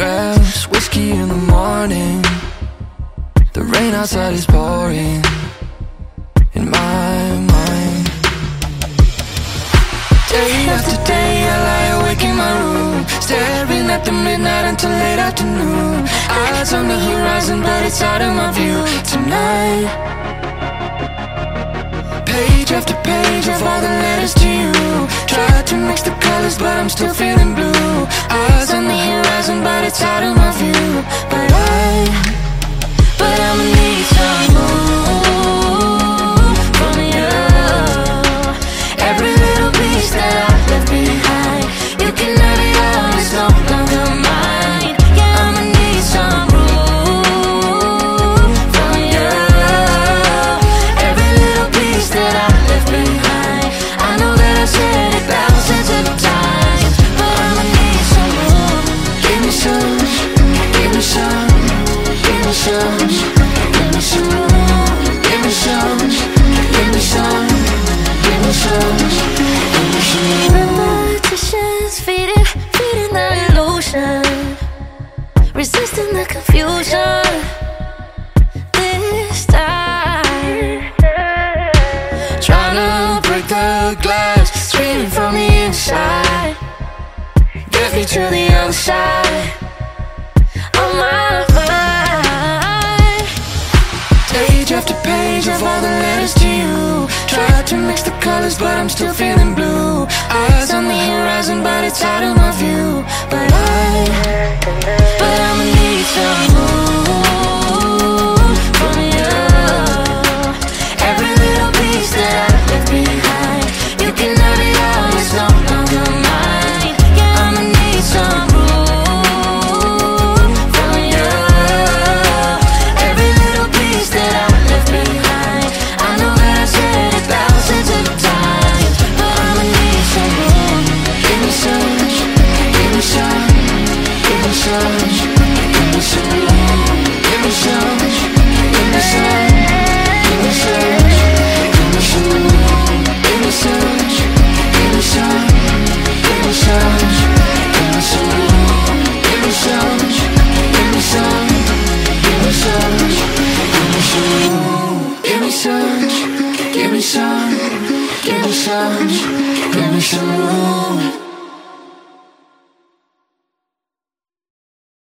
grabs whiskey in the morning. The rain outside is pouring in my mind. Day after day I lie awake in my room, staring at the midnight until late afternoon. Eyes on the horizon but it's out of my view tonight. Page after page of all the letters to you. Tried to mix the colors but I'm still feeling blue. Eyes on the horizon but it's out of my view. But I'ma need some room from you. Every little piece that I left behind, you can have it all, it's no longer mine. Yeah, I'ma need some room from you. Every little piece that I left behind, I know that I said it thousands of times, but I'ma need some room. Give me some, give me some, give me some, give me some room. Give me some, give me some, give me some, give me some. Repetitions feeding the illusion, resisting the confusion. This time, trying to break the glass, screaming from the inside. Get me to the other side of my mind. Page after page of all the letters to you. Tried to mix the colors but I'm still feeling blue. Eyes on the horizon but it's out of my view. But I'ma need some room from you. Every little piece that I left behind, you can have it all, it's no longer mine. Yeah, I'ma need some room from you. Every little piece that I left behind, I know that I said it thousands of times, but I'ma need some room. Give me some, give me some, give me some, give me some room. Give me some, give me some, give me some, give me some room. Give me some, give me some, give me some, give me some room. Give me some, give me some, give me some, give me some room. Give me some, give me some, give me some, give me some room.